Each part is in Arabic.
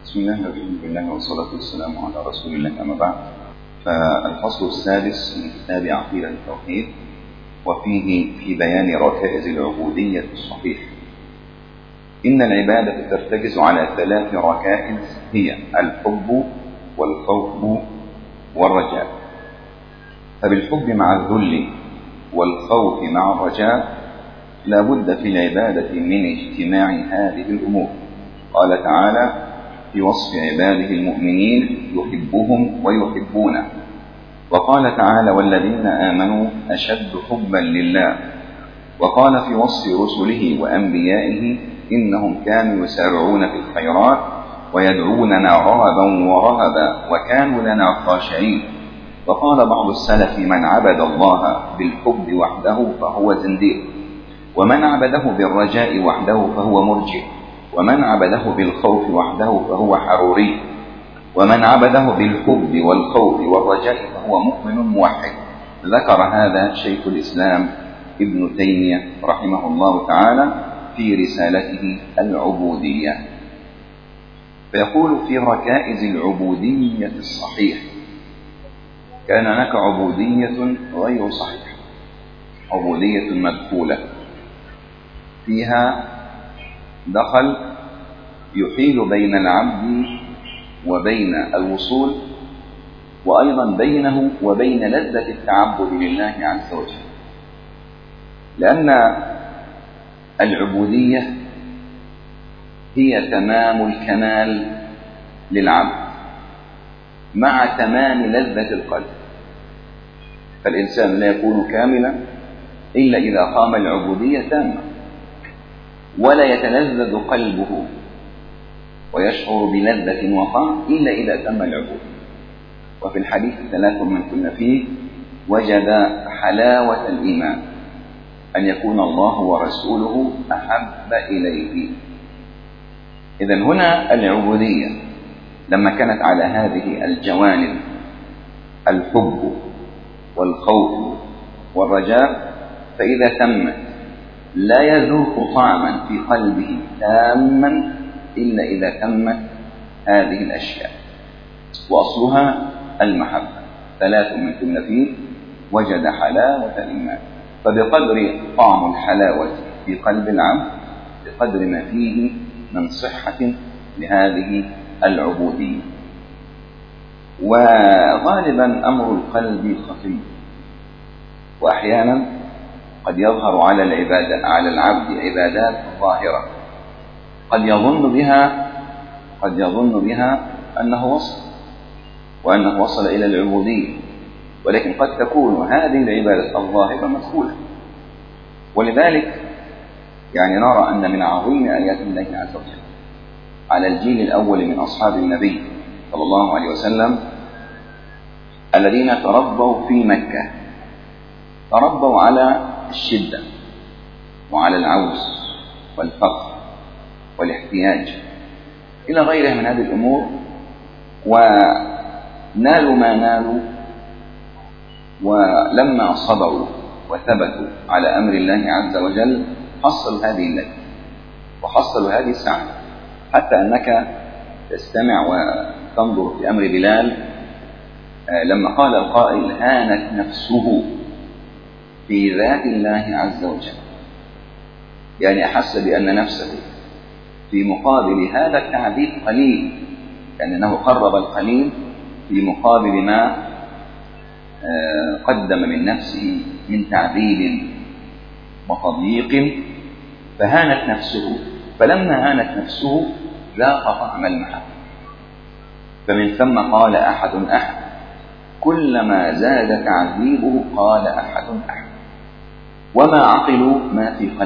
بسم الله والحمد لله والصلاة والسلام على رسول الله، أما بعد. فالفصل السادس من كتاب عقيدة التوحيد، وفيه في بيان ركائز العبودية الصحيح. إن العبادة ترتكز على 3 ركائز، هي الحب والخوف والرجاء. فبالحب مع الذل والخوف مع الرجاء لا بد في العبادة من اجتماع هذه الأمور. قال تعالى في وصف عباده المؤمنين: يحبهم ويحبونه. وقال تعالى: والذين آمنوا أشد حبا لله. وقال في وصف رسله وأنبيائه: إنهم كانوا يسارعون في الخيرات ويدعوننا رغبا ورهبا وكانوا لنا خاشعين. وقال بعض السلف: من عبد الله بالحب وحده فهو زنديق، ومن عبده بالرجاء وحده فهو مرجئ، ومن عبده بالخوف وحده فهو حروري، ومن عبده بالحب والخوف والرجاء فهو مؤمن موحد. ذكر هذا شيخ الإسلام ابن تيمية رحمه الله تعالى في رسالته العبودية. فيقول: في ركائز العبودية الصحيح. كان هناك عبودية غير صحيحة، عبودية مدخولة فيها دخل يحيل بين العبد وبين الوصول، وأيضا بينه وبين لذة التعبد لله عز وجل. لأن العبودية هي تمام الكمال للعبد مع تمام لذة القلب. فالإنسان لا يكون كاملا إلا إذا قام العبودية تامة، ولا يتلذذ قلبه ويشعر بلذة وطعم إلا إذا تم العبودية. وفي الحديث: 3 من كن فيه وجد حلاوة الإيمان، أن يكون الله ورسوله أحب إليه. إذن هنا العبودية لما كانت على هذه الجوانب، الحب والخوف والرجاء، فإذا تمت لا يذوق طعما في قلبه تاما إلا إذا تمت هذه الأشياء، وأصلها المحبة. 3 من كن فيه وجد حلاوة الإيمان. فبقدر طعم الحلاوة في قلب العبد بقدر ما فيه من صحة لهذه العبودية. وغالبا أمر القلب خفي، وأحيانا قد يظهر على العبد عبادات ظاهرة قد يظن بها أنه وصل إلى العبودية، ولكن قد تكون هذه العبادة الظاهرة مدخولة. ولذلك نرى أن من عظيم آيات الله عز وجل على الجيل الأول من أصحاب النبي صلى الله عليه وسلم الذين تربوا في مكة، تربوا على الشدة وعلى العوز والفقر والاحتياج إلى غيرها من هذه الأمور، ونالوا ما نالوا. ولما صبروا وثبتوا على أمر الله عز وجل حصلوا هذه اللذة وحصلوا هذه السعادة، حتى أنك تستمع وتنظر في أمر بلال لما قال القائل: هانت نفسه في ذات الله عز وجل. أحس بأن نفسه في مقابل هذا التعذيب قليل، أنه قرب القليل في مقابل ما قدم من نفسه من تعذيب وتضييق، فهانت نفسه. فلما هانت نفسه ذاق طعم المحبة، فمن ثم قال: أحد أحد. كلما زاد تعذيبه قال: أحد أحد. وما عقلوا ما في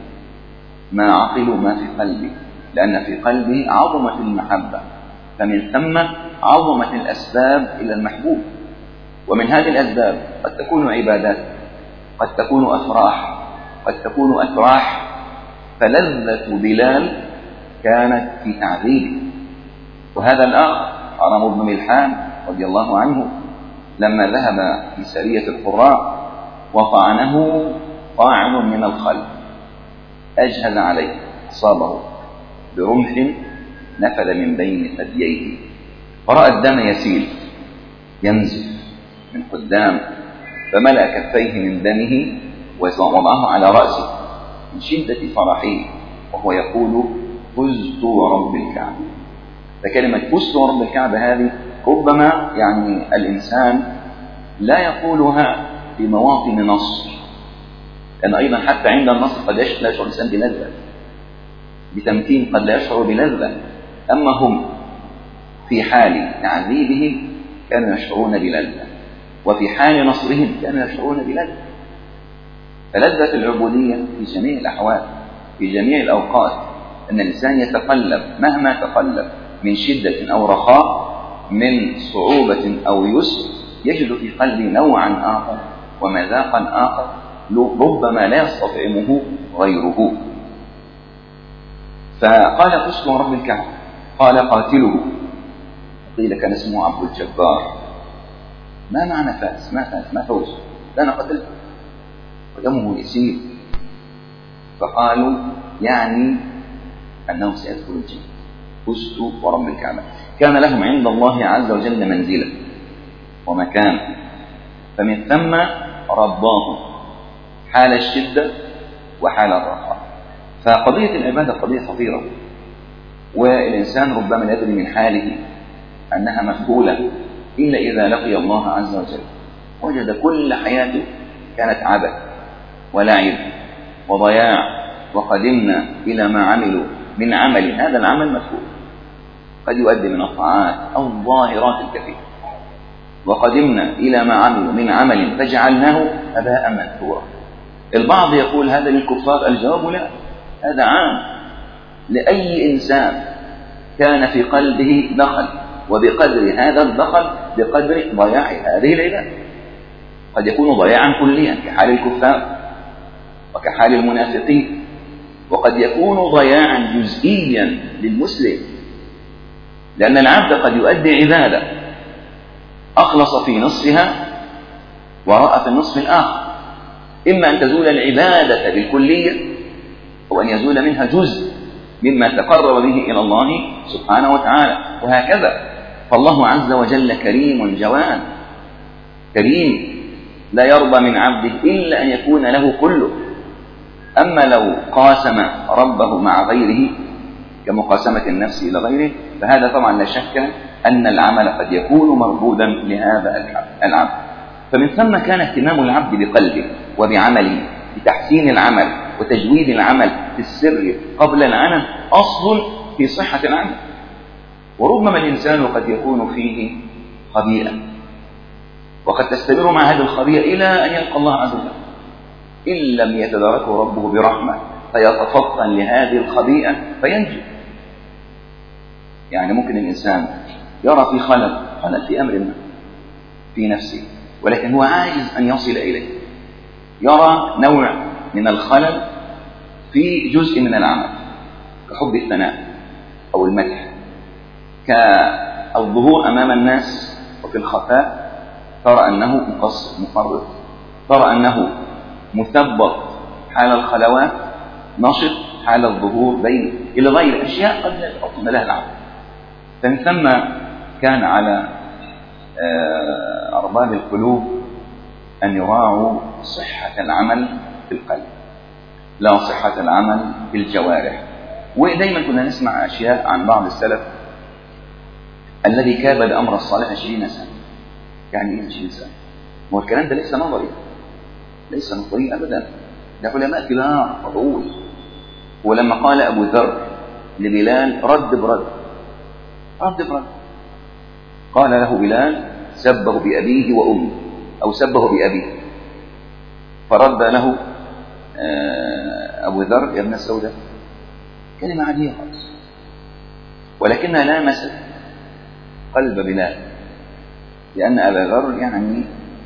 قلبه، لأن في قلبه عظمة المحبة، فمن ثم عظمة الأسباب إلى المحبوب. ومن هذه الأسباب قد تكون عبادات، قد تكون أفراح، قد تكون أتراح. فلذة بلال كانت في تعذيبه. وهذا الآخر حرام بن ملحان رضي الله عنه لما ذهب في سرية القراء وطعنه طاعن من الخلف، أجهز عليه، أصابه برمح نفذ من بين ثدييه، فرأى الدم يسيل ينزل من قدام، فملأ كفيه من دمه ووضعه على رأسه من شدة فرحه وهو يقول فزت ورب الكعبة. فكلمة فزت ورب الكعبة هذه ربما يعني الإنسان لا يقولها في مواطن نصر، لأن أيضا حتى عند النصر قد لا يشعر الإنسان بلذة، بتمكين قد لا يشعر بلذة، أما هم في حال تعذيبهم كانوا يشعرون بلذة، وفي حال نصرهم كانوا يشعرون بلذة. فلذة العبودية في جميع الأحوال في جميع الأوقات، أن الإنسان يتقلب مهما تقلب من شدة أو رخاء، من صعوبة أو يسر، يجد في قلبه نوعا آخر ومذاقا آخر ربما لا يستطعمه غيره. فقال فزت ورب الكعبة، قال قاتله، قيل كان اسمه عبد الجبار. ما معنى فاز؟ ما فاز؟ ما فوز؟ لا، أنا قتلته ودمه يسير. فقالوا يعني أنه سيدخل الجنة. فزت ورب الكعبة. كان لهم عند الله عز وجل منزلة ومكان، فمن ثم رباهم حال الشدة وحال الرخاء. فقضية العبادة قضية خطيرة، والإنسان ربما لا يدري من حاله أنها مفعولة إلا إذا لقي الله عز وجل، وجد كل حياته كانت عبث ولعب وضياع، وقدمنا إلى ما عملوا من عمل، هذا العمل مفعول قد يؤدي من الطاعات أو الظاهرات الكثيرة، وقدمنا إلى ما عملوا من عمل فجعلناه هباء منثورا. البعض يقول هذا للكفار، الجواب لا، هذا عام لأي إنسان كان في قلبه دخل، وبقدر هذا الدخل بقدر ضياع هذه العبادة. قد يكون ضياعا كليا كحال الكفار وكحال المنافقين، وقد يكون ضياعا جزئيا للمسلم، لأن العبد قد يؤدي عبادة أخلص في نصفها ورأى في النصف الآخر، إما أن تزول العبادة بالكلية أو أن يزول منها جزء مما تقرب به إلى الله سبحانه وتعالى، وهكذا. فالله عز وجل كريم جواد، كريم لا يرضى من عبده إلا أن يكون له كله. أما لو قاسم ربه مع غيره كمقاسمة النفس إلى غيره، فهذا طبعا لا شك أن العمل قد يكون مردودا لهذا العبد. فمن ثم كان اهتمام العبد بقلبه وبعمله، بتحسين العمل وتجويد العمل في السر قبل العلن أصل في صحة العمل. وربما الإنسان قد يكون فيه خبيئة، وقد تستمر مع هذه الخبيئة إلى أن يلقى الله عز وجل، إن لم يتداركه ربه برحمة فيتفطن لهذه الخبيئة فينجو. يعني ممكن الإنسان يرى في خلل في أمر ما في نفسه، ولكن هو عاجز أن يصل إليه. يرى نوع من الخلل في جزء من العمل كحب الثناء أو المدح، كالظهور أمام الناس وفي الخفاء، ترى أنه مقصر مفرط، ترى أنه مثبط حال الخلوات، نشط حال الظهور بين إلى غير أشياء قد لا يتفطن لها العبد. فمن ثم كان على أرباب القلوب أن يراعوا صحة العمل في القلب لا صحة العمل في الجوارح. ودايما كنا نسمع أشياء عن بعض السلف الذي كابد أمر الصالح 20 سنة. يعني إيه 20 سنة؟ والكلام ده ليس نظري، ليس نظري أبدا، ده علماء كبار وضعول. ولما قال أبو ذر لبلال رد برد، قال له بلال سبه بأبيه وأمه أو سبه بأبيه، فرد له أبو ذر يا ابن السوداء كلمة عادية خالص، ولكنها لامست قلب بلال، لأن أبا ذر يعني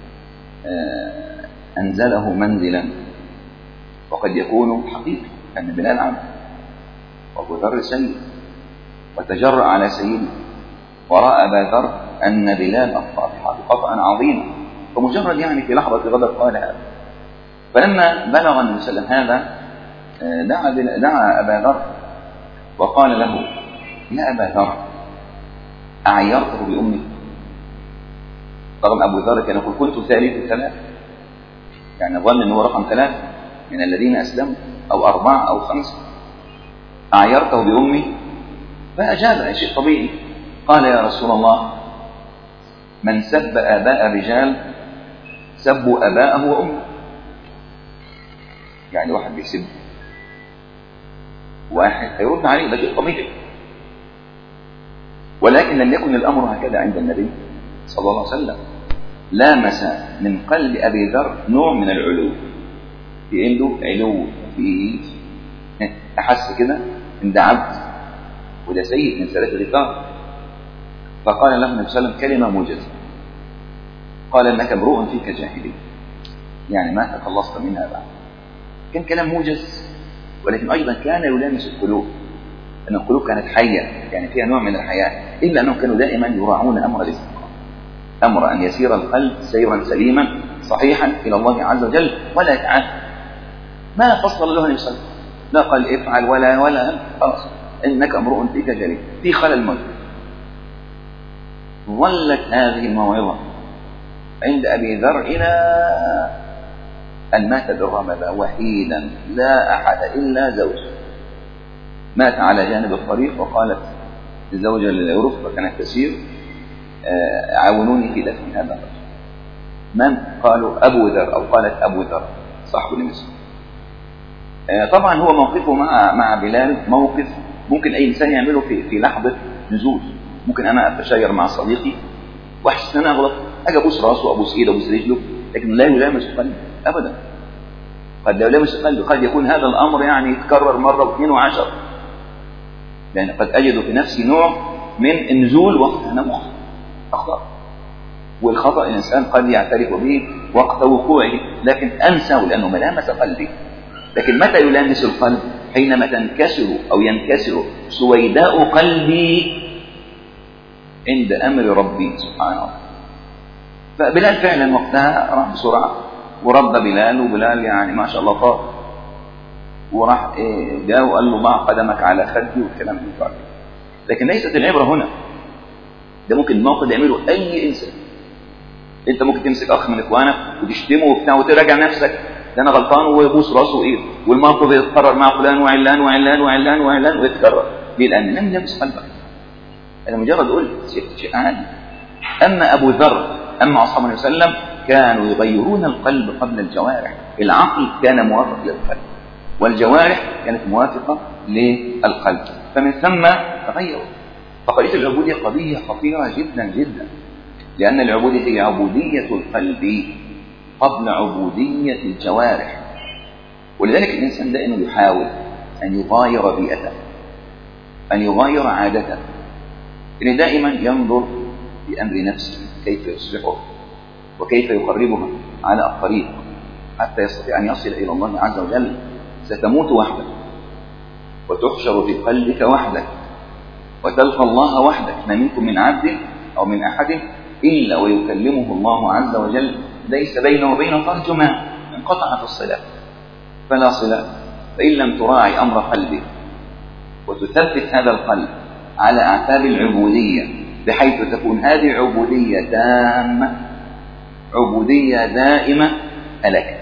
أنزله منزلا، وقد يكون حقيقي أن بلال عبد وأبو ذر سيد، وتجرأ على سيده، ورأى أبا ذر أن بلال أخطأ خطأ عظيما، فمجرد يعني في لحظة غضب قال هذا. فلما بلغ النبي صلى الله عليه وسلم هذا دعا أبا ذر وقال له يا أبا ذر أعيرته بأمي؟ طبعا أبو ذر كان يقول كنت ثالث ثلاث، يعني ظن أنه رقم 3 من الذين أسلموا، أو 4 أو 5. أعيرته بأمي؟ فأجاب شيء طبيعي، قال يا رسول الله من سب آباء الرجال سبوا آباءه وأمه. يعني واحد بيسب واحد هيرد عليه، ده شيء طبيعي. ولكن لم يكن الأمر هكذا عند النبي صلى الله عليه وسلم. لامس من قلب أبي ذر نوع من العلو، في عنده علو، في أحس كده إن ده عبد وده سيد من سادات الرجال. فقال له النبي صلى الله عليه وسلم كلمة موجزة، قال إنك امرؤ فيك جاهلية، يعني ما تخلصت منها بعد. كان كلام موجز، ولكن أيضا كان يلامس القلوب، أن القلوب كانت حية، يعني فيها نوع من الحياة، إلا أنهم كانوا دائما يراعون أمر الاستقامة، أمر أن يسير القلب سيرا سليما صحيحا إلى الله عز وجل ولا يتعافى. ما فصل له النبي صلى الله عليه وسلم، لا قال افعل ولا خلاص إنك امرؤ فيك جليل في خلل موت. ظلت هذه الموعظة عند أبي ذر إلى أن مات بالرمذة وحيدا لا أحد إلا زوجه. مات على جانب الطريق، وقالت الزوجة للرفقة كانت تسير عاونوني في دفن هذا الرجل. من؟ قالوا أبو ذر، أو قالت أبو ذر صاحب المسلم. طبعا هو موقفه مع بلال موقف ممكن أي إنسان يعمله في لحظة نزول. ممكن أنا أتشاجر مع صديقي وأحس أن أنا أغلط، أجي أبوس راسه أبوس إيده أبوس رجله، لكن لا يلامس قلبي أبدا. قد لا يلامس قلبي، قد يكون هذا الأمر يعني يتكرر مرة واثنين وعشر، لأن قد أجد في نفسي نوع من النزول وقت أنا أخطأ، والخطأ الإنسان قد يعترف به وقت وقوعه، لكن أنسى لأنه ملامس قلبي. لكن متى يلامس القلب؟ حينما تنكسر أو ينكسر سويداء قلبي عند أمر ربي سبحانه وتعالى. فبلال فعلا وقتها راح بسرعة ورد بلال، وبلال يعني ما شاء الله طار، وراح جاء وقال له ضع قدمك على خدي والكلام ده. لكن ليست العبرة هنا، ده ممكن الموقف يعمله أي إنسان. أنت ممكن تمسك أخ من إخوانك وتشتمه وبتاع وتراجع نفسك، ده أنا غلطان، ويبوس راسه وإيه، والموقف يتكرر مع فلان وعلان وعلان وعلان وعلان ويتكرر. ليه؟ لأن لم يلمس قلبك. أنا مجرد قلت شيء عادي. أما أبو ذر، أما أصحاب النبي صلى الله عليه وسلم كانوا يغيرون القلب قبل الجوارح. العقل كان موافق للقلب، والجوارح كانت موافقة للقلب، فمن ثم تغيروا. فقضية العبودية قضية خطيرة جدا جدا، لأن العبودية هي عبودية القلب قبل عبودية الجوارح. ولذلك الإنسان دائما يحاول أن يغاير بيئته، أن يغاير عادته، إنه دائما ينظر في أمر نفسه كيف يصلحه وكيف يقربها على الطريق حتى يستطيع أن يصل إلى الله عز وجل. ستموت وحدك، وتحشر في قلبك وحدك، وتلقى الله وحدك. ما منكم من عبد أو من أحد إلا ويكلمه الله عز وجل ليس بينه وبينه ترجمان، انقطعت الصلة فلا صلة. فإن لم تراعي أمر قلبك وتثبت هذا القلب على أعتاب العبودية بحيث تكون هذه عبودية تامة، عبودية دائمة، هلكت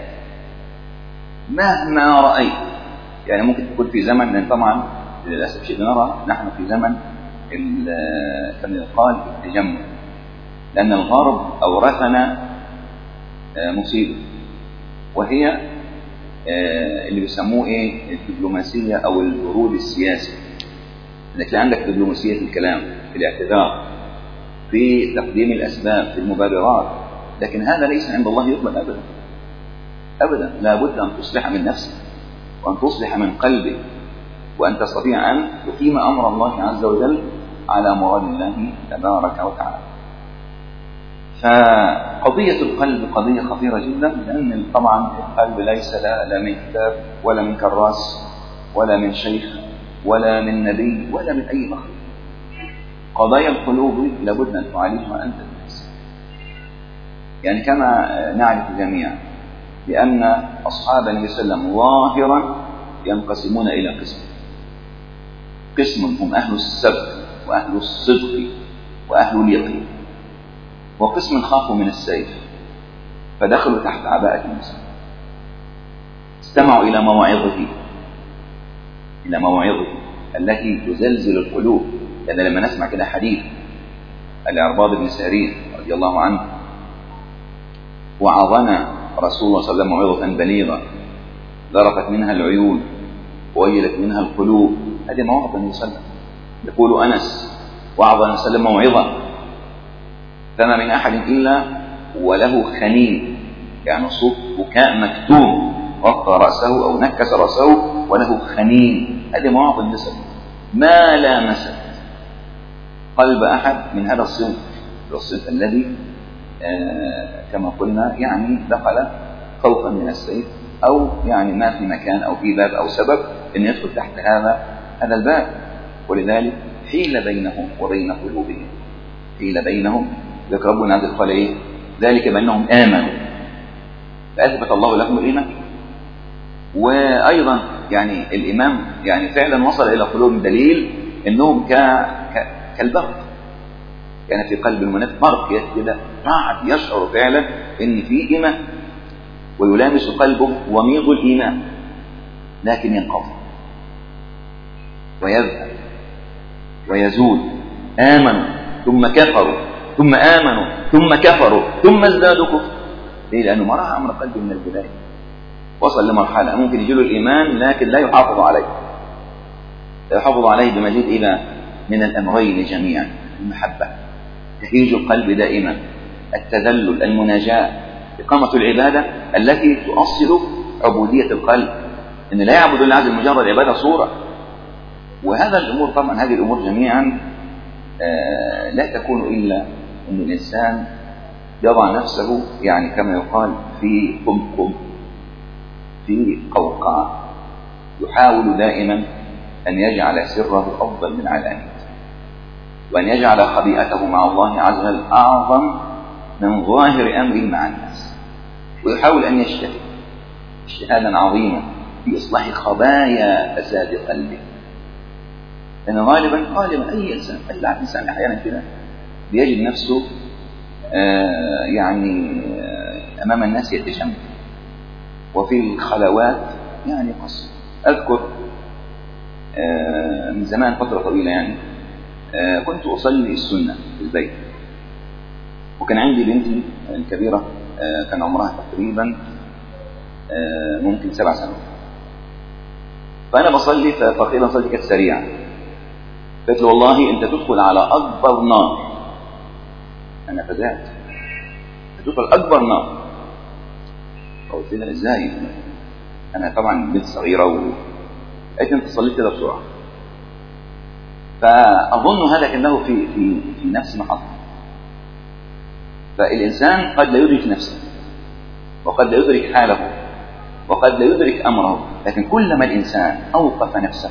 مهما رأيت. يعني ممكن تكون في زمن، لأن طبعا للأسف شيء نرى نحن في زمن القال التجمع، لأن الغرب أورثنا مصيبة، وهي اللي بيسموه الدبلوماسية أو البرود السياسي. انك عندك دبلوماسية الكلام، في الاعتذار، في تقديم الأسباب، في المبررات، لكن هذا ليس عند الله يقبل أبدا أبدا. لا بد أن تصلح من نفسك، وأن تصلح من قلبك، وأن تستطيع أن تقيم أمر الله عز وجل على مراد الله تبارك وتعالى. فقضية القلب قضية خطيرة جدا، لأن طبعا القلب ليس لا من كتاب ولا من كراس ولا من شيخ ولا من نبي ولا من أي مخلوق. قضايا القلوب لابد أن تعالجها أنت بنفسك. يعني كما نعرف جميعا بأن أصحاب النبي صلى الله عليه وسلم ظاهرا ينقسمون إلى قسم هم أهل السبت وأهل الصدق وأهل اليقين، وقسم خافوا من السيف فدخلوا تحت عباءة المسلم، استمعوا إلى مواعظه التي تزلزل القلوب. لأن لما نسمع كده حديث العرباض بن سارين رضي الله عنه: وعظنا رسول الله صلى الله عليه وسلم موعظة بليغة ذرفت منها العيون وويلت منها القلوب، هذه مواعظ النبي صلى الله عليه وسلم. يقول أنس: وعظنا صلى الله عليه وسلم موعظة فما من أحد إلا وله خنين، يعني صوت بكاء مكتوم، غطى رأسه أو نكس رأسه وله خنين. هذه مواعظ النبي صلى الله عليه وسلم ما لامست قلب أحد من هذا الصنف الذي كما قلنا يعني دخل خوفا من السيف، أو يعني ما في مكان أو في باب أو سبب أن يدخل تحت هذا الباب. ولذلك حيل بينهم وبين قلوبهم، حيل بينهم. ذكر ربنا عز وجل إيه؟ ذلك بأنهم آمنوا فأثبت الله لهم الإيمان. وأيضا يعني الإيمان يعني فعلا وصل إلى قلوبهم دليل أنهم كالبرق، يعني في قلب المنافق برق كده قاعد يشعر فعلا أن في إيمان، ويلامس قلبه وميض الإيمان، لكن ينقضي ويذهب ويزول. آمنوا ثم كفروا ثم آمنوا ثم كفروا ثم ازدادوا كفر. ليه؟ لأنه ما راح أمر قلبه من البداية، وصل لمرحلة ممكن يجيله الإيمان لكن لا يحافظ عليه، لا يحافظ عليه بمزيد إلى من الأمرين جميعا: المحبة، تهيج القلب دائما، التذلل، المناجاة، إقامة العبادة التي تؤصل عبودية القلب، إن لا يعبد الله عز وجل مجرد عبادة صورة. وهذا الأمور طبعا هذه الأمور جميعا لا تكون إلا أن الإنسان يضع نفسه يعني كما يقال في قمقم، في قوقعة، يحاول دائما أن يجعل سره أفضل من علانيته، وأن يجعل خبيئته مع الله عز وجل أعظم من ظاهر أمره مع الناس، ويحاول أن يجتهد اجتهادا عظيما في إصلاح خبايا فساد قلبه. لأن غالبا أي إنسان أحيانا كده بيجد نفسه يعني أمام الناس يتجمل، وفي الخلوات يعني قصر. أذكر من زمان فترة طويلة يعني كنت أصلي السنة في البيت، وكان عندي بنتي الكبيرة كان عمرها تقريبا ممكن 7 سنوات، فأنا بصلي فتقريبا صلاتي كانت سريعة، قلت له: والله أنت تدخل على أكبر نار. أنا فزعت، تدخل أكبر نار. قلت لها: إزاي؟ أنا طبعا بنت صغيرة قالت: أنت صليت كده بسرعة. فأظن هذا كأنه في نفس محطة. فالإنسان قد لا يدرك نفسه، وقد لا يدرك حاله، وقد لا يدرك أمره، لكن كلما الإنسان أوقف نفسه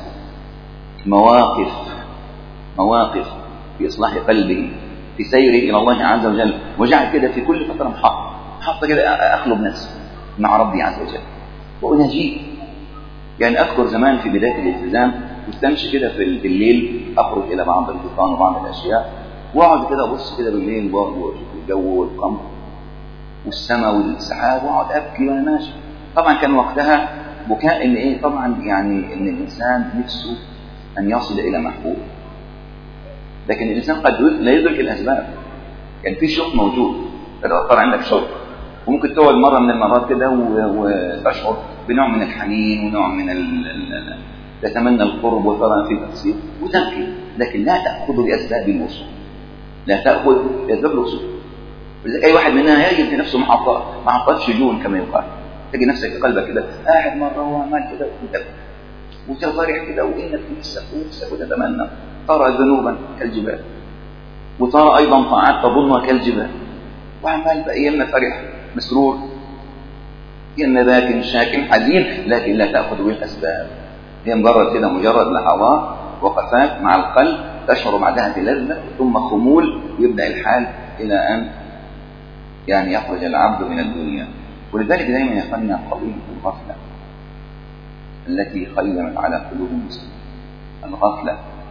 مواقف في إصلاح قلبه، في سيره إلى الله عز وجل، وجعل كده في كل فترة محطة كده أخلب نفسي مع ربي عز وجل وأناجيه. يعني أذكر زمان في بداية الالتزام كنت أمشي كده في الليل، أخرج إلى بعض الدكان وبعض الأشياء، وأقعد كده أبص كده بالليل برضه وأشوف الجو والقمر والسماء والسحاب، وأقعد أبكي وأنا ماشي. طبعا كان وقتها بكاء إن إيه، طبعا يعني إن الإنسان نفسه أن يصل إلى محبوب، لكن الإنسان قد لا يدرك الأسباب. يعني في شوق موجود، لو صار عندك شوق وممكن تقعد مرة من المرات كده وتشعر بنوع من الحنين ونوع من تتمنى القرب وترى في تفسير وتبكي، لكن لا تأخذ بأسباب الوصول، لا تأخذ بأسباب الوصول. أي واحد منها يجد في نفسه محطات شجون كما يقال، تجي نفسك في قلبك كده قاعد مرة وعمال كده وتفرح كده وإنك نفسك وتتمنى، ترى ذنوبا كالجبال، وترى أيضا طاعات تظنها كالجبال، وعمال بقى يما فرح مسرور يما باكن شاكن حزين، لكن لا تأخذ بالأسباب. هي مجرد لحظات وقفات مع القلب تشعر بعدها بلذة ثم خمول، يبدأ الحال إلى أن يعني يخرج العبد من الدنيا. ولذلك دائما يقلنا قضية الغفلة التي خيمت على قلوب المسلمين، الغفلة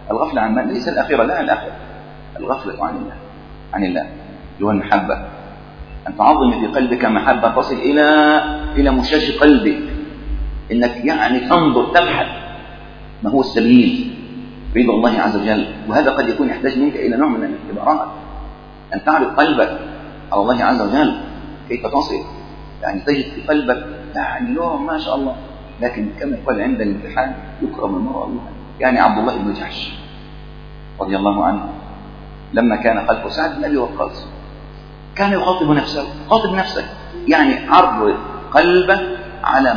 الغفلة عن من؟ ليس الآخرة، لا الآخرة، الغفلة عن الله، عن الله اللي هو المحبة، أن تعظم في قلبك محبة تصل إلى مشاش قلبك، إنك يعني تنظر تبحث ما هو السبيل رضا الله عز وجل. وهذا قد يكون يحتاج منك إلى نوع من الاختبارات، أن تعرض قلبك على الله عز وجل كيف تصل. يعني تجد في قلبك يعني نوع ما شاء الله، لكن كما يقال عند الامتحان يكرم المرء الله. يعني عبد الله بن جحش رضي الله عنه لما كان خلفه سعد بن أبي وقاص كان يخاطب نفسه، خاطب نفسك، يعني عرض قلبه على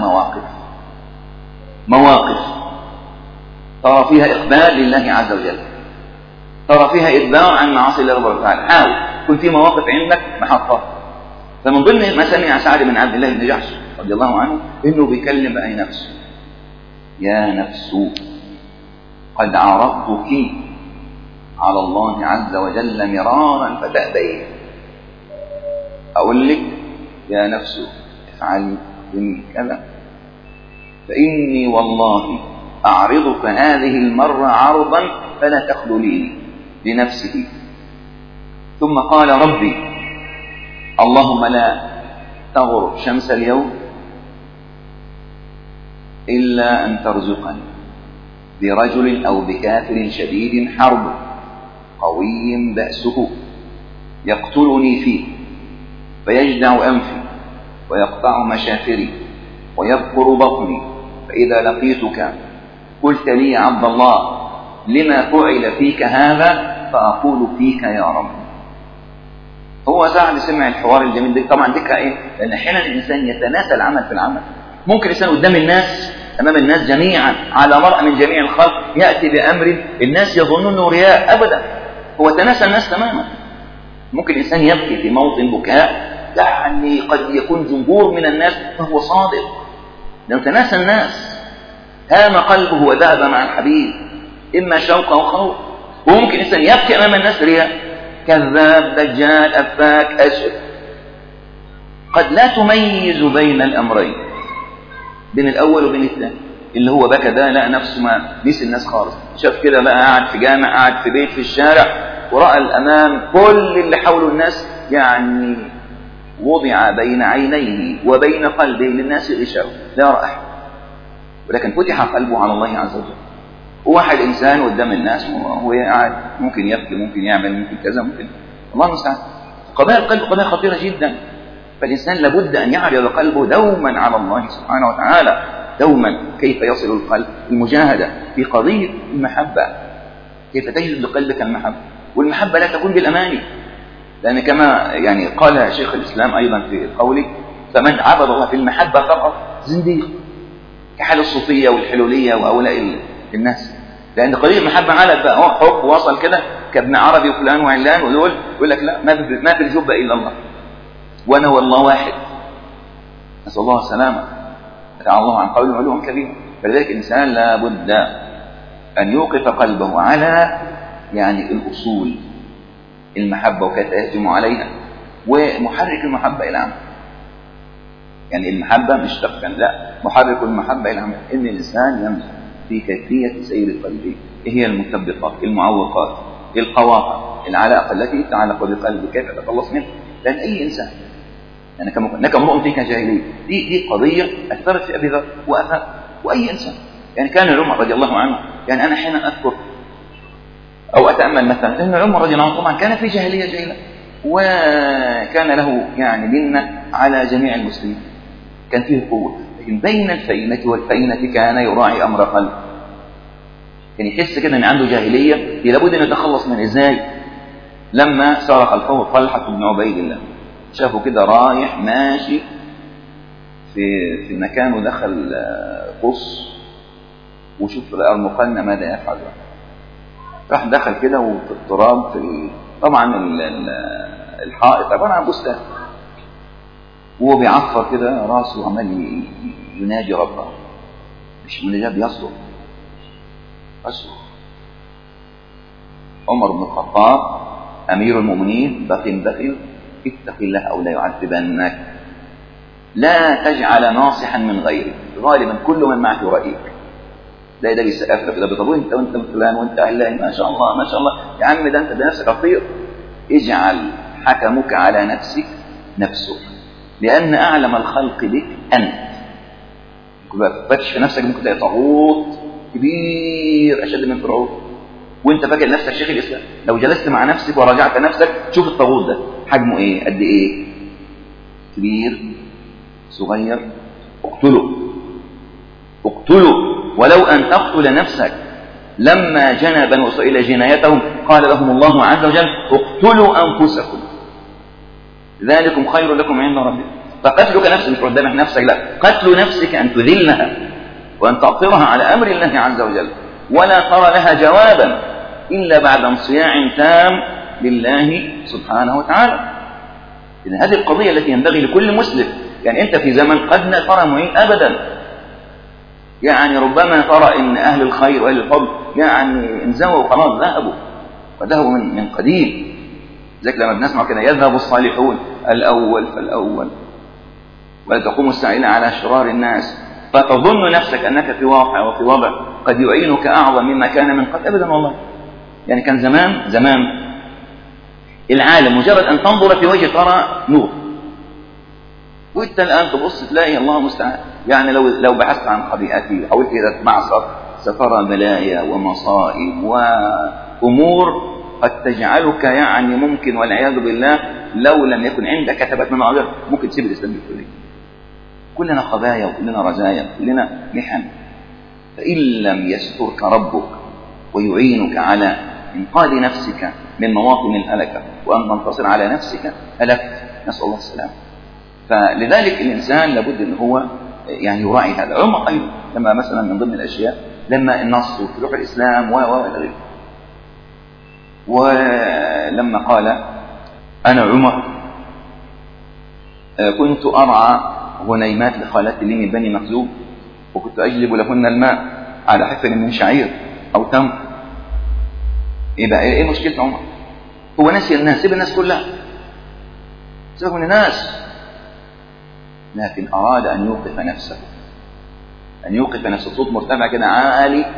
مواقف ترى فيها إقبال لله عز وجل، ترى فيها إدبار عن معاصي الله رب العالمين. حاول كن في مواقف عندك محطات. فمن ضمن ما سمع سعد بن عبد الله بن جحش رضي الله عنه إنه بيكلم بأي نفسه: يا نفس قد عرضتك على الله عز وجل مرارا فتأبين. أقول لك يا نفس افعلي بني كذا، فإني والله أعرضك هذه المرة عرضا فلا تخذليني لنفسه. ثم قال: ربي اللهم لا تغرب شمس اليوم إلا أن ترزقني برجل أو بكافر شديد حرب قوي بأسه يقتلني فيه فيجدع أنفي ويقطع مشافري ويبقر بطني، فإذا لقيتك قلت لي يا عبد الله لما فعل فيك هذا فأقول فيك يا رب. هو سعد سمع الحوار الجميل ده. طبعا ذكر ايه؟ لأن أحيانا الإنسان يتناسى العمل في العمل. ممكن الإنسان قدام الناس، أمام الناس جميعا، على مرأى من جميع الخلق، يأتي بأمر الناس يظنونه رياء. أبدا، هو تناسى الناس تماما. ممكن الإنسان يبكي في موطن بكاء يعني قد يكون جمهور من الناس فهو صادق، لأنه تناسى الناس، هام قلبه وذهب مع الحبيب، إما شوق أو خوف. وممكن الإنسان يبكي أمام الناس رياء، كذاب دجال أفاك أشر، قد لا تميز بين الأمرين، بين الأول وبين الثاني. اللي هو بكى ده لا نفسه ما نسي الناس خالص، شاف كده بقى قاعد في جامع، قاعد في بيت، في الشارع، ورأى الأمام كل اللي حوله الناس، يعني وضع بين عينيه وبين قلبه للناس غشاوة لا يرى أحد، ولكن فتح قلبه على الله عز وجل. وواحد إنسان قدام الناس وهو قاعد ممكن يبكي، ممكن يعمل، ممكن كذا، ممكن، الله المستعان. قضايا القلب قضايا خطيرة جدا، فالإنسان لابد أن يعرض قلبه دوما على الله سبحانه وتعالى، دوما. كيف يصل القلب؟ المجاهدة في قضية المحبة، كيف تجد لقلبك المحبة. والمحبة لا تكون بالأماني، لأن كما يعني قال شيخ الإسلام أيضا في قوله: فمن عبد الله في المحبة فقط زنديق، كحال الصوفية والحلولية وأولاء الناس. لأن قضية المحبة على بقى حب وصل كده كابن عربي وفلان وعلان ودول، يقول لك لا، ما في الجبة إلا الله، وأنا والله واحد، نسأل الله السلامة، تعالى الله عن قول علوم كبير. فلذلك الإنسان لا بد أن يوقف قلبه على يعني الأصول المحبة وكيف يهجم عليها، ومحرك المحبة إلى العمل. يعني المحبة مش تفكا، لا، محرك المحبة إلى العمل. إن الإنسان يمشي في كيفية سير قلبه، إيه هي المثبطات، المعوقات، القواطع، العلائق التي تعلق بقلبه، كيف يتخلص منها. لأن أي إنسان يعني كما امرؤ فيك جاهلية، دي قضية أثرت في أبي ذر وأثر وأي إنسان. يعني كان عمر رضي الله عنه، يعني أنا حين أذكر أو أتأمل مثلا أن عمر رضي الله عنه طبعا كان في جاهلية جيلة، وكان له يعني منة على جميع المسلمين، كان فيه قوة، لكن بين الفينة والفينة كان يراعي أمر قلب. يعني يحس كده أن عنده جاهلية لابد أن يتخلص من. إزاي؟ لما سار خلفه طلحة بن عبيد الله، شافوا كده رايح ماشي في مكان ودخل قص، وشوف الأرمقلنا ماذا يفعل. راح دخل كده وفي التراب طبعا الحائط عبارة عن بستان، وهو بيعفر كده راسه وعمال يناجي ربه، مش مناجاة، بيصرخ. عمر بن الخطاب أمير المؤمنين بخل اتق الله أو لا يعذبنك، لا تجعل ناصحا من غيرك، غالبا كل من معك يرائيك، ده بيسقف لك كده، طب وانت فلان وانت اهلان ما شاء الله ما شاء الله يا عم، ده انت بنفسك اطير. اجعل حكمك على نفسك نفسك، لان اعلم الخلق بك انت. ما تفكرش في نفسك، ممكن تلاقي طاغوت كبير اشد من فرعون وانت فاكر نفسك شيخ الاسلام. لو جلست مع نفسك وراجعت نفسك شوف الطاغوت ده حجمه ايه، قد ايه، كبير صغير، اقتله ولو ان تقتل نفسك. لما جنى بنو اسرائيل جنايتهم قال لهم الله عز وجل اقتلوا انفسكم ذلكم خير لكم عند ربكم. فقتلك نفسك مش قدامك نفسك، لا، قتل نفسك ان تذلها وان تأطرها على امر الله عز وجل ولا ترى لها جوابا الا بعد انصياع تام لله سبحانه وتعالى. إذن هذه القضية التي ينبغي لكل مسلم. يعني انت في زمن قد لا ترى معين ابدا، يعني ربما ترى ان اهل الخير واهل الفضل يعني انزووا وخلاص وذهبوا من قديم. ذلك لما بنسمع كده يذهب الصالحون الاول فالاول ولا تقوم الساعين على شرار الناس، فتظن نفسك انك في واقع وفي وضع قد يعينك اعظم مما كان من قبل. ابدا والله. يعني كان زمان العالم مجرد ان تنظر في وجه ترى نور، وانت الان تبص تلاقي الله المستعان. يعني لو بحثت عن خبيئتي وحاولت كده تتمعصر سترى بلايا ومصائب وامور قد تجعلك يعني ممكن والعياذ بالله لو لم يكن عندك كتبت من معذر ممكن تسيب الاسلام بالكليه. كلنا خبايا وكلنا رزايا وكلنا محن. فان لم يسترك ربك ويعينك على انقاذ نفسك من مواطن الهلكه وان تنتصر على نفسك هلكت، نسال الله السلامه. فلذلك الانسان لابد ان هو يعني يراعي هذا. عمر ايضا لما مثلا من ضمن الاشياء لما النصر وفتوح الاسلام وغيره، ولما قال انا عمر كنت ارعى غنيمات لخالتي لي من بني مخزوم وكنت اجلب لهن الماء على حفر من شعير او تمر. ايه بقى ايه مشكله عمر؟ هو ناسي الناس، سيب الناس كلها، سيبك من الناس، لكن اراد ان يوقف نفسه صوت مرتفع كده عالي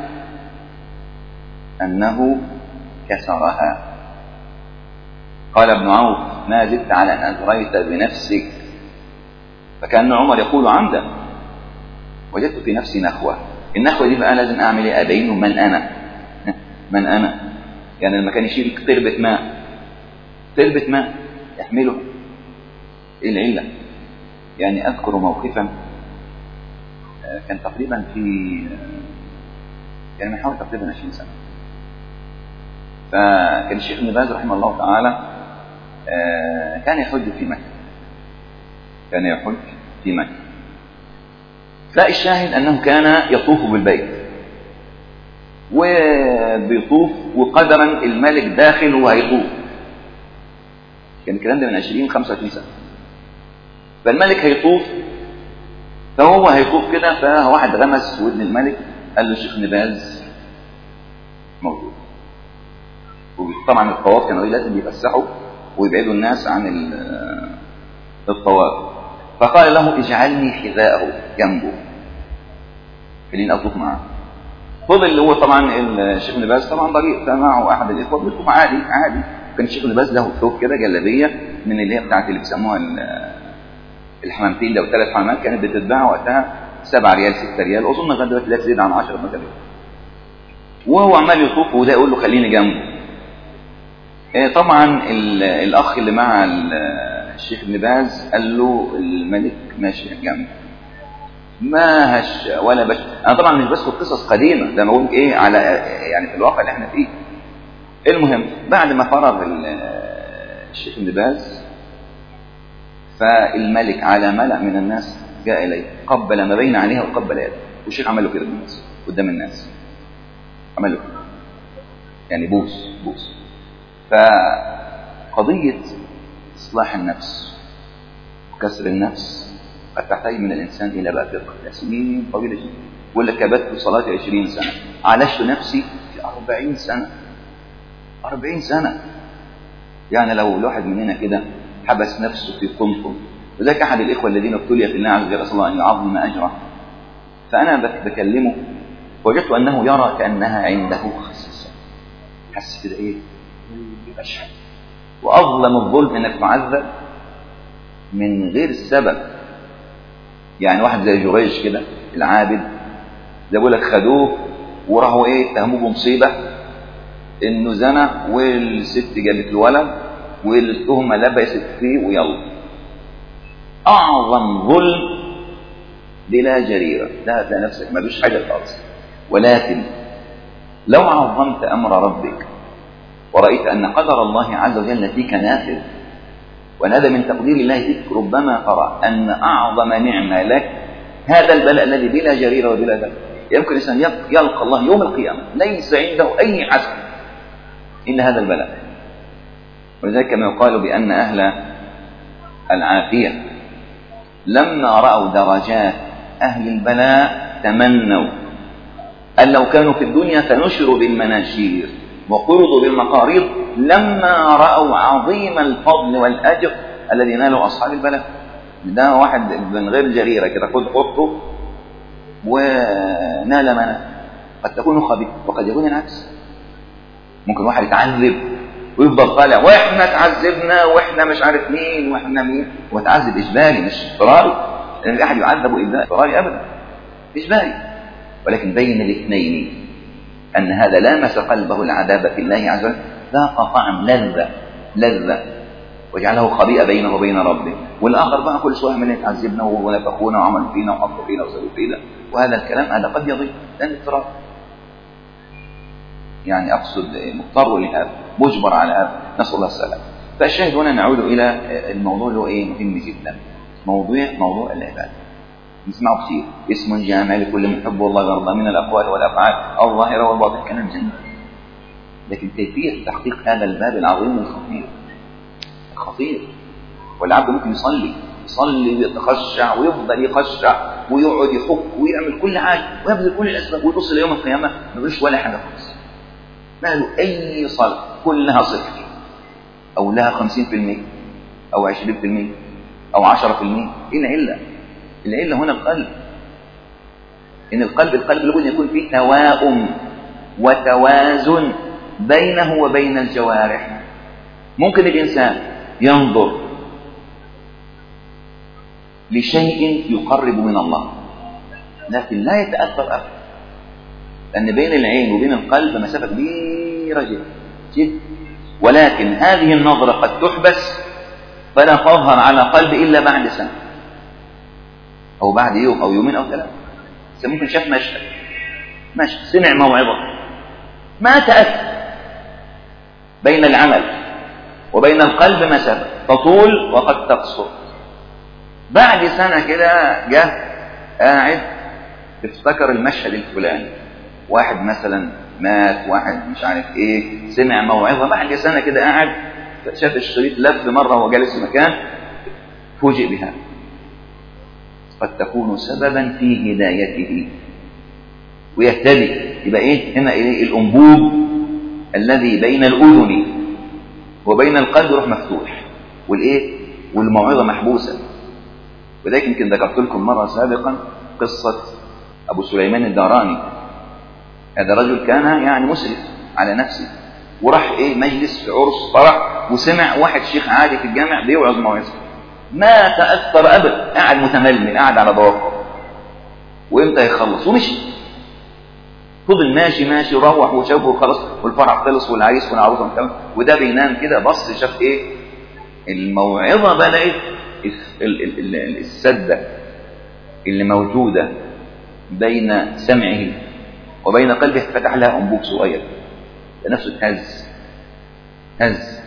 انه كسرها. قال ابن عوف ما زدت على ان اجريت بنفسك. فكان عمر يقول عمدا وجدت في نفسي نخوه. النخوه دي بقى لازم اعمل ايه؟ ابين من انا. يعني لما كان يشيل تربه ماء يحمله، ايه العله؟ يعني اذكر موقفا كان تقريبا في يعني من حوالي تقريبا 20 سنه. فكان الشيخ ابن باز رحمه الله تعالى كان يحج في مكة. فالشاهد أنه كان يطوف بالبيت وبيطوف وقدرا الملك داخل وهيطوف. كان الكلام ده من 20-25 سنة. فالملك هيطوف، فهو هيطوف كده، فواحد غمس في ودن الملك قال له الشيخ ابن باز موجود. وطبعا الطواف كانوا لازم يفسحوا ويبعدوا الناس عن الطواف. فقال له اجعلني حذاءه جنبه خليني اطوف معه. فضل اللي هو طبعا الشيخ ابن باز طبعا ضريق، فمعه احد الاخوه بيطوف عادي. كان الشيخ ابن باز له ثوب كده جلابيه من اللي هي بتاعت اللي بيسموها الحمامتين ده، وثلاث حمامات كانت بتتباع وقتها 7 ريال 6 ريال، اظن لغايه دلوقتي لا تزيد عن 10 مثلا. وهو عمال يطوف وده يقول له خليني جنبه. طبعا الاخ اللي مع الشيخ ابن باز قال له الملك ماشي جنبه، ما هش ولا بش. انا طبعا مش بس قصص قديمه، ده بقول ايه على يعني في الواقع اللي احنا فيه. المهم بعد ما فرغ الشيخ ابن باز فالملك على ملأ من الناس جاء اليه، قبل ما بين عليها وقبل يده، والشيخ عمل له كده بالناس قدام الناس، عمل له كده يعني بوس. فقضيه اصلاح النفس وكسر النفس قد تحتاج من الانسان الى بقى فقه سنين طويله جدا. يقول لك كبت صلاتي 20 سنه، عالجت نفسي في 40 سنه. 40 سنه يعني لو الواحد مننا كده حبس نفسه في قنطه. وذلك احد الاخوه الذين ابتلي في الله عز وجل اسال الله ان يعظم اجره، فانا بكلمه وجدت أنه يرى كأنها عنده خسيسة، حس كده إيه بشع. وأظلم الظلم إنك معذب من غير سبب. يعني واحد زي جريج كده العابد، زي بقول لك خدوه وراحوا إيه اتهموه بمصيبة إنه زنى، والست جابت له ولد والتهمة لبست فيه ويلا. أعظم ظلم بلا جريرة، لا هتلاقي نفسك ملوش حاجة خالص. ولكن لو عظمت أمر ربك ورأيت أن قدر الله عز وجل فيك نافذ، وأن هذا من تقدير الله فيك، ربما ترى أن أعظم نعمة لك هذا البلاء الذي بلا جريرة وبلا ذنب. يمكن الإنسان يلقى الله يوم القيامة ليس عنده أي حسن إلا هذا البلاء. ولذلك كما يقال بأن أهل العافية لما رأوا درجات أهل البلاء تمنوا أن لو كانوا في الدنيا فنشروا بالمناشير وقرضوا بالمقاريض لما رأوا عظيم الفضل والأجر الذي نالوا أصحاب البلاء. ده واحد من غير جريرة كده خد قطه ونال منه، قد تكون خبيث وقد يكون العكس. ممكن واحد يتعذب ويفضل طالع واحنا تعذبنا واحنا مش عارف مين واحنا مين، وتعذب إجباري مش اضطراري، لأن الأحد يعذب اضطراري أبدا إجباري. ولكن بين الاثنين أن هذا لامس قلبه العذاب في الله عز وجل، ذاق طعم لذة وجعله خبيئة بينه وبين ربه. والآخر بقى كل شوية من يتعذبنا ونفخونا وعملوا فينا وحطوا فينا وسووا فينا، وهذا الكلام هذا قد يضيع لأن اضطرار. يعني أقصد مضطر لهذا، مجبر على هذا، نسأل الله السلامة. فالشاهد هنا نعود إلى الموضوع اللي هو مهم جدا، موضوع العبادة. نسمعه كثير، اسم جامع لكل من يحب الله ويرضى من الأقوال والأفعال الظاهرة والباطنة، كلام جميل. لكن كيفية تحقيق هذا الباب العظيم الخطير. والعبد ممكن يصلي ويتخشع ويفضل يخشع ويقعد يحك ويعمل كل حاجة ويبذل كل الأسباب ويوصل ليوم القيامة ما يقولش ولا حاجة خالص، ما له أي صلاة، كلها صفر أو لها 50% أو 20% أو 10%. العلة هنا القلب. إن القلب لابد أن يكون فيه توائم وتوازن بينه وبين الجوارح. ممكن الإنسان ينظر لشيء يقرب من الله لكن لا يتأثر أبدا، لأن بين العين وبين القلب مسافة كبيرة جدا. ولكن هذه النظرة قد تحبس فلا تظهر على قلب إلا بعد سنة أو بعد يوم أو يومين أو ثلاثة. ممكن شاف مشهد سمع موعظة ما تأثر. بين العمل وبين القلب مسافة تطول وقد تقصر. بعد سنة كده جاء قاعد افتكر المشهد الفلاني، واحد مثلا مات، واحد مش عارف ايه، سمع موعظة بعد سنة كده قاعد شاف الشريط لف مرة وهو جالس في مكان فوجئ بها، قد تكون سببا في هدايته ويهتدي. يبقى هنا الأنبوب الذي بين الأذن وبين القلب روح مفتوح والموعظة محبوسة. وذلك يمكن ذكرت لكم مرة سابقا قصة أبو سليمان الداراني. هذا رجل كان يعني مسرف على نفسه، وراح مجلس في عرس فرح وسمع واحد شيخ عادي في الجامع بيوعظ موعظة، ما تأثر أبدا، قاعد متململ قاعد على ضوافره. وإمتى يخلص ومشي، فضل ماشي وروح وشافه وخلص والفرح خلص والعريس والعروسة مكمل، وده بينام كده بص شاف الموعظة بدأت السدة اللي موجودة بين سمعه وبين قلبه فتح لها أنبوب صغير، نفسه هز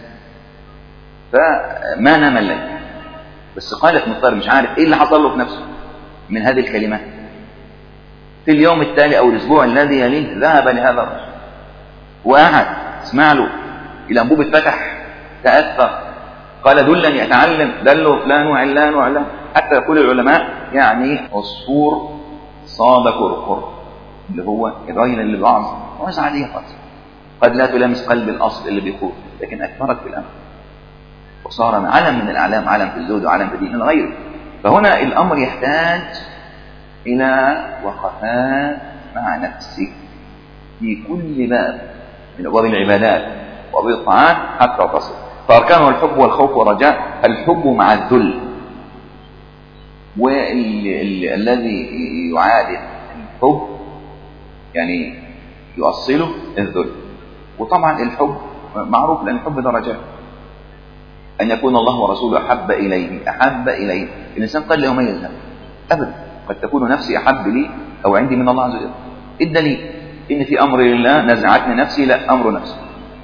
فما نام الليل. بس قالت مضطر مش عارف ايه اللي حصل له في نفسه من هذه الكلمات. في اليوم التالي او الاسبوع الذي يليه ذهب لهذا الرجل وقعد اسمع له، الانبوب اتفتح تأثر، قال دلني اتعلم، دله فلان وعلان. حتى يقول العلماء يعني عصفور صاد كركر، اللي هو الراجل اللي بعض واسع عادية خالص، قد لا تلامس قلب الاصل اللي بيقول، لكن اثرت في الامر وصار علم من الأعلام، علم في الزهد وعلم في الدين غيره. فهنا الأمر يحتاج إلى وقفات مع نفسك في كل باب من أبواب العبادات وأبواب الطاعات حتى تصل. فأركانه الحب والخوف والرجاء. الحب مع الذل، والذي يعادل الحب يعني يؤصله الذل. وطبعا الحب معروف لأن الحب درجات، أن يكون الله ورسوله أحب إليه. الإنسان قد لا يميز هذا أبدا، قد تكون نفسي أحب لي أو عندي من الله عز وجل. الدليل إن في أمر الله نزعتني نفسي، لا أمر نفسي.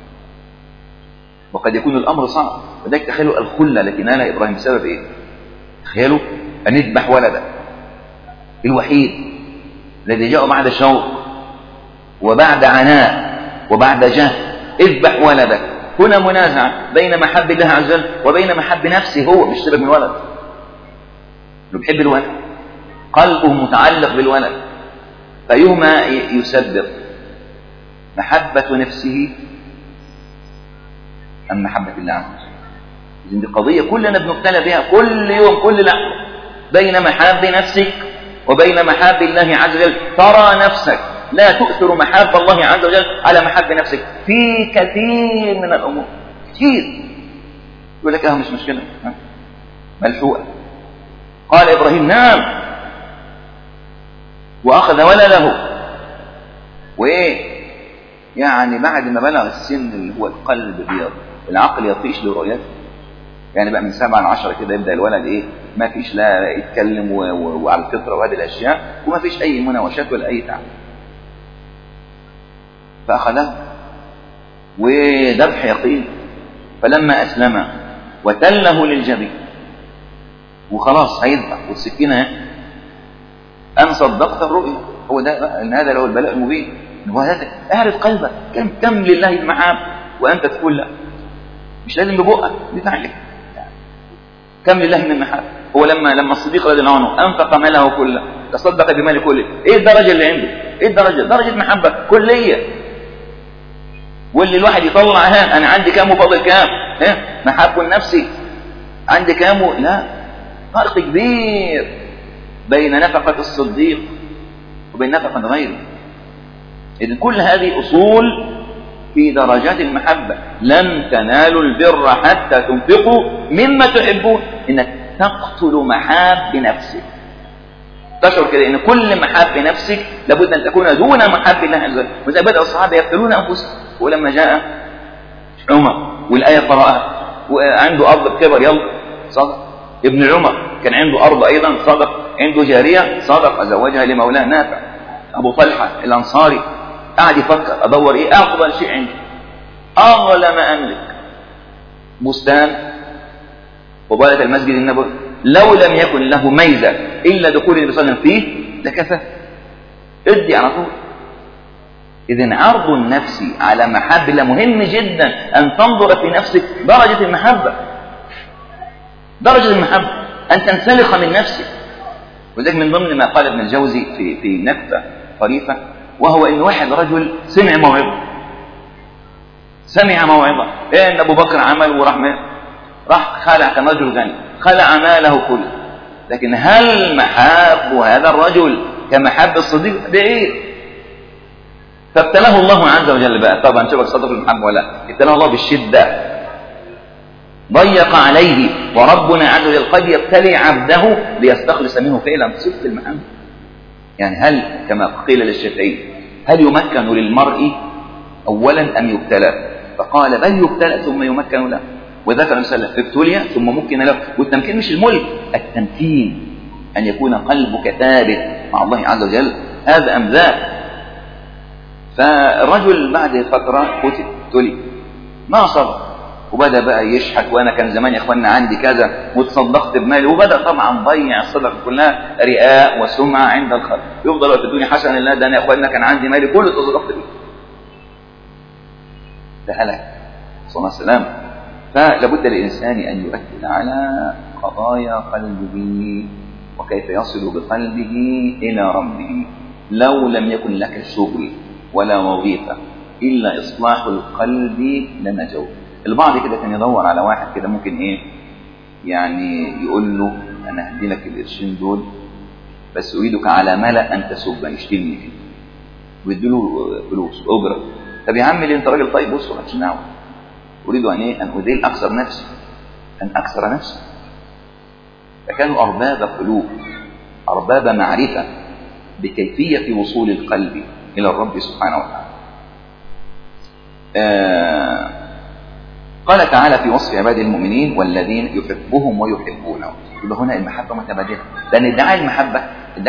وقد يكون الأمر صعب، وذلك تخيلوا الخلة التي نالها إبراهيم بسبب إيه؟ تخيلوا أن يذبح ولده الوحيد الذي جاء بعد شوق وبعد عناء وبعد جهل. اذبح ولدك. هنا منازعة بين محب الله عز وجل وبين محب نفسه، هو مش سبب من الولد، انه بيحب الولد، قلبه متعلق بالولد. فيهما يسبب محبة نفسه أم محبة الله عز وجل. إذن دي قضية كلنا بنبتلى بها كل يوم كل لحظة، بين محاب نفسك وبين محاب الله عز وجل. ترى نفسك لا تؤثر محاب الله عز وجل على محاب نفسك في كثير من الأمور، كثير. يقول لك مش مشكلة، ملحوقة. قال إبراهيم نعم، وأخذ ولده. وإيه يعني بعد ما بلغ السن اللي هو القلب العقل يطيش لرؤيته، يعني بقى من 7 ل 10 كده يبدأ الولد إيه، ما فيش لا يتكلم وعلى الفطرة وهذه الأشياء، وما فيش أي مناوشات ولا أي تعب. فأخذه وذبح يقين. فلما أسلم وتله للجبين وخلاص هيذبح والسكينة أن صدقت الرؤيا. هو ده، أن هذا له البلاء المبين. هو هذا أعرف قلبك كم لله المحاب وأنت تقول لا، مش لازم ببقك بتعلق كم لله من المحاب. هو لما الصديق رضي الله عنه أنفق ماله كله، تصدق بماله كله، إيه الدرجة اللي عنده؟ إيه الدرجة؟ درجة محبة كلية. واللي الواحد يطلع أنا عندي كام وفضل كام، محب نفسي عندي كام لا، فرق كبير بين نفقة الصديق وبين نفقة غيره. إذن كل هذه أصول في درجات المحبة. لن تنالوا البر حتى تنفقوا مما تحبون. إنك تقتل محاب نفسك، تشعر كده إن كل محاب نفسك لابد أن تكون دون محاب الله عز وجل. وإذا بدأ الصحابة يقتلون أنفسهم. ولما جاء عمر والآية قرأها وعنده أرض بكبر يلا صدق. ابن عمر كان عنده أرض أيضا صدق، عنده جارية صدق أزوجها لمولاه نافع. أبو طلحة الأنصاري قاعد يفكر أدور إيه أفضل شيء عندي، أغلى ما أملك بستان وبالة المسجد النبوي، لو لم يكن له ميزة إلا دخول النبي صلى الله عليه وسلم فيه لكفى. ادي على طول. إذن عرض النفس على محب الله مهم جدا، أن تنظر في نفسك درجة المحبة، درجة المحبة أن تنسلخ من نفسك. وذلك من ضمن ما قال ابن الجوزي في نكتة طريفة، وهو إن واحد رجل سمع موعظة إن أبو بكر عمل راح خلع، كان رجل غني خلع ماله كله، لكن هل محاب هذا الرجل كمحب الصديق؟ بعيد. فابتلاه الله عز وجل بقى، طبعا شوفك صدق المحبة ولا ابتلاه الله بالشدة، ضيق عليه. وربنا عز وجل قد يبتلي عبده ليستخلص منه فعلا صدق المحبة. يعني هل كما قيل للشافعي هل يمكن للمرء أولا أم يبتلى؟ فقال بل يبتلى ثم يمكن له. وذكر مثلا ابتلي ثم ممكن له. والتمكين مش الملك، التمكين أن يكون قلبك ثابت مع الله عز وجل، هذا أم ذاك. فالرجل بعد فترة ابتلي ما صبر، وبدأ بقى يشحت، وأنا كان زمان يا إخواننا عندي كذا وتصدقت بمالي، وبدأ طبعا ضيع الصدقة كلها رئاء وسمعة عند الخلق. يفضل وقت الدنيا حسنا لله، ده أنا يا إخواننا كان عندي مالي كله تصدقت به. ده هلك صلى الله عليه وسلم. فلابد للإنسان أن يركز على قضايا قلبه وكيف يصل بقلبه إلى ربه. لو لم يكن لك شغل ولا وظيفة إلا إصلاح القلب لنجوت. البعض كده كان يدور على واحد كده ممكن إيه يعني يقول له أنا هدي لك القرشين دول بس أريدك على ملأ أن تسب يشتمني فيه. ويديله فلوس أجرة. طب يا عم ليه أنت راجل طيب؟ بص مالكش دعوة، أريد أن أذل أكثر نفسي، أن أكثر نفسي. فكانوا أرباب قلوب، أرباب معرفة بكيفية وصول القلب إلى الرب سبحانه وتعالى. قال تعالى في وصف عباد المؤمنين والذين يحبهم ويحبونه. يبقى هنا المحبة متبادلة، لأن ادعاء المحبة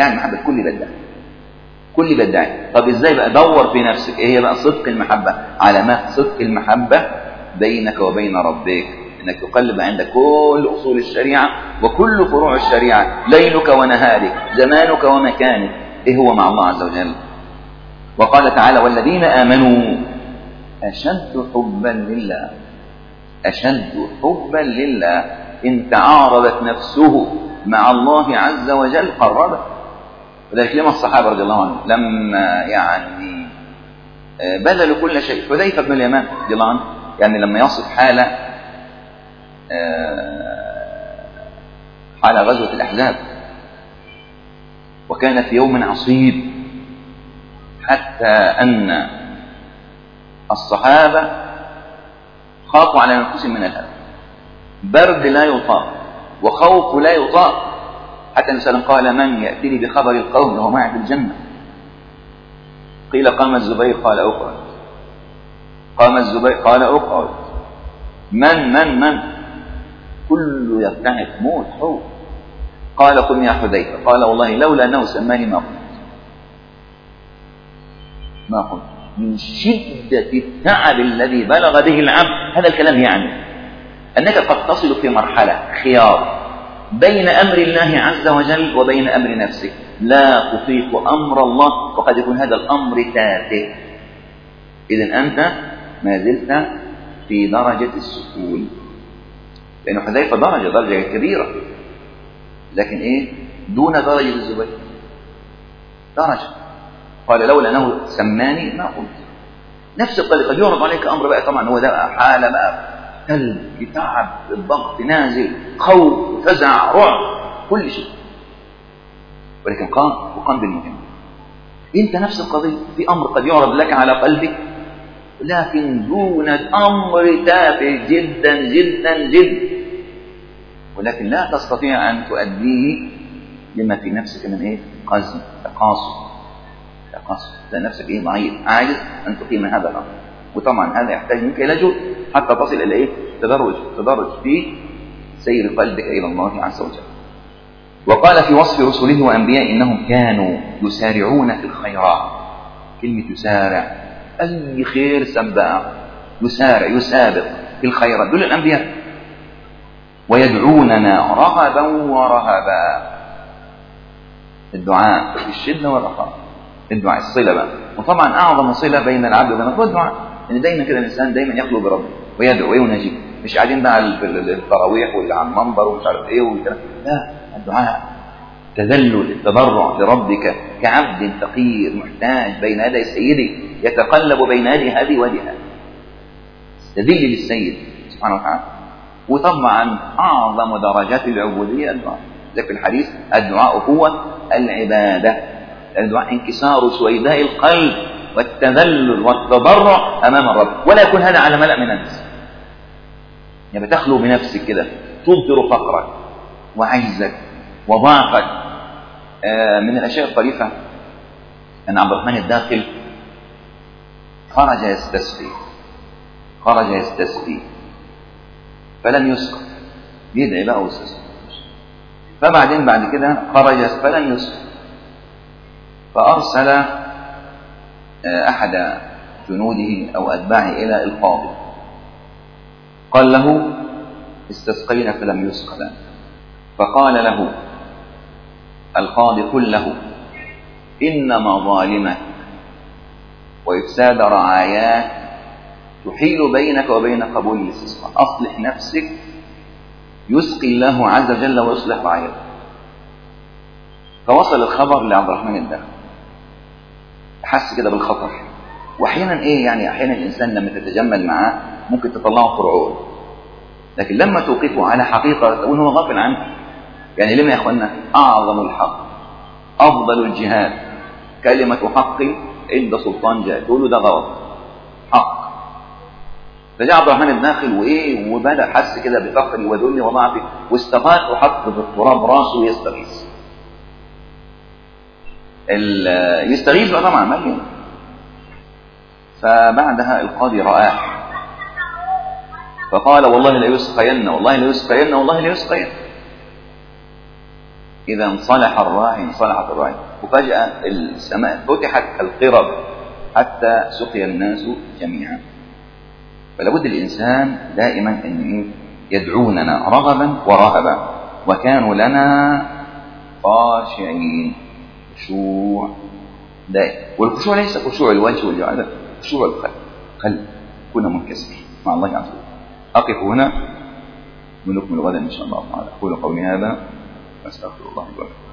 كل بدعي. طب ازاي بقى؟ دور في نفسك ايه هي بقى صدق المحبة. علامات صدق المحبة بينك وبين ربك انك تقلب عندك كل اصول الشريعة وكل فروع الشريعة، ليلك ونهارك، زمانك ومكانك، ايه هو مع الله عز وجل. وقال تعالى والذين آمنوا أشد حبا لله، أشد حبا لله. إن تعارضت نفسه مع الله عز وجل قربه. وذلك لما الصحابة رضي الله عنهم لما يعني بذلوا كل شيء. حذيفة بن اليمان رضي الله عنه يعني لما يصف حال غزوة الأحزاب، وكان في يوم عصيب حتى أن الصحابة خافوا على أنفسهم من الهدف، برد لا يطاق وخوف لا يطاق، حتى النبي صلى الله عليه وسلم قال من يأتيني بخبر القوم وهو معي في الجنة؟ قيل قام الزبير قال أقعد، قام الزبير قال أقعد، من كل يرتعد موت خوف. قال قم يا حذيفة، قال والله لولا أنه سماني ما قلت من شدة التعب الذي بلغ به العبد. هذا الكلام يعني أنك قد تصل في مرحلة خيار بين أمر الله عز وجل وبين أمر نفسك، لا تطيق أمر الله وقد يكون هذا الأمر تافه. إذن أنت ما زلت في درجة السكون، لأن حذيفة درجة كبيرة، لكن إيه دون درجة الزبير درجة. قال لولا أنه سماني ما قلت. نفس الطريقة يعرض عليك أمر بقى، طبعا هو ده حالة بقى قلب تعب، الضغط نازل، خوف، فزع، رعب، كل شيء، ولكن قام بالمهم. انت نفس القضية، في امر قد يعرض لك على قلبك لكن دون امر تافه جدا جدا جدا، ولكن لا تستطيع ان تؤديه لما في نفسك من ايه قسم تقاصر، لا نفسك ايه ضعيف عاجز ان تقيم هذا الامر. وطبعا هذا يحتاج منك الى جهد حتى تصل الى ايه تدرج في سير قلبك الى الله عز وجل. وقال في وصف رسله وانبياء انهم كانوا يسارعون في الخيرات. كلمه يسارع اي خير سباع، يسابق في الخيرات، دول الانبياء. ويدعوننا رغبا ورهبا، الدعاء في الشده والرخاء، الدعاء الصله بقى. وطبعا اعظم صله بين العبد وبين الله الدعاء، ان دايما كده الانسان دايما يخلو بربه ويدعو ويناجي، مش قاعدين بقى التراويح واللي على المنبر ومش عارف ايه والكلام، لا، الدعاء تذلل التضرع لربك كعبد فقير محتاج بين يدي سيدي يتقلب بين يدي هذه وهذه، تذل للسيد سبحانه وتعالى. وطبعا اعظم درجات العبوديه الدعاء، لكن الحديث الدعاء هو العباده. الدعاء انكسار سويداء القلب والتذلل والتضرع امام الرب، ولا يكون هذا على ملأ من الناس. يعني بتخلو بنفسك كده تبدر فقرك وعجزك وضعفك. من الاشياء الطريفه ان عبد الرحمن الداخل خرج يستسقي فلم يسقط، يدعي بقى واستسقى. فبعدين بعد كده خرج فلم يسقط، فارسل احد جنوده او اتباعه الى القاضي، قال له استسقينا فلم يسقى. فقال له القاضي قل له إن مظالمك وإفساد رعاياك تحيل بينك وبين قبول الاستسقاء، أصلح نفسك يسقي الله عز وجل ويصلح رعايتك. فوصل الخبر لعبد الرحمن الداخل، حس كده بالخطر. واحيانا يعني احيانا الانسان لما تتجمل معاه ممكن تطلعه فرعون، لكن لما توقفه على حقيقه تقول هو غافل عنه. يعني لما يا اخوانا اعظم الحق افضل الجهاد كلمه حق إن ده سلطان جاء تقول له ده غلط حق. فجاء عبد الرحمن بن ناخل وإيه وبدأ حس كده بفقري وذلي وضعفي واستغاث وحط في التراب راسه ويستغيث. يستغيث بقى طبعا مليون. فبعدها القاضي رآه فقال والله لا يسقين والله لا يسقين والله لا يسقين. إذا انصلح الراعي انصلحت الراعي. وفجأة السماء فتحت كالقرب حتى سقي الناس جميعا. فلابد الإنسان دائما أن يدعوننا رغبا ورهبا وكانوا لنا خاشعين. خشوع دائما. والخشوع ليس خشوع الوجه والجوارح، خشوع القلب. كنا منكسرين مع الله عز وجل. أقف هنا ونكمل غدا إن شاء الله تعالى. أقول قولي هذا أستغفر الله لي ولكم.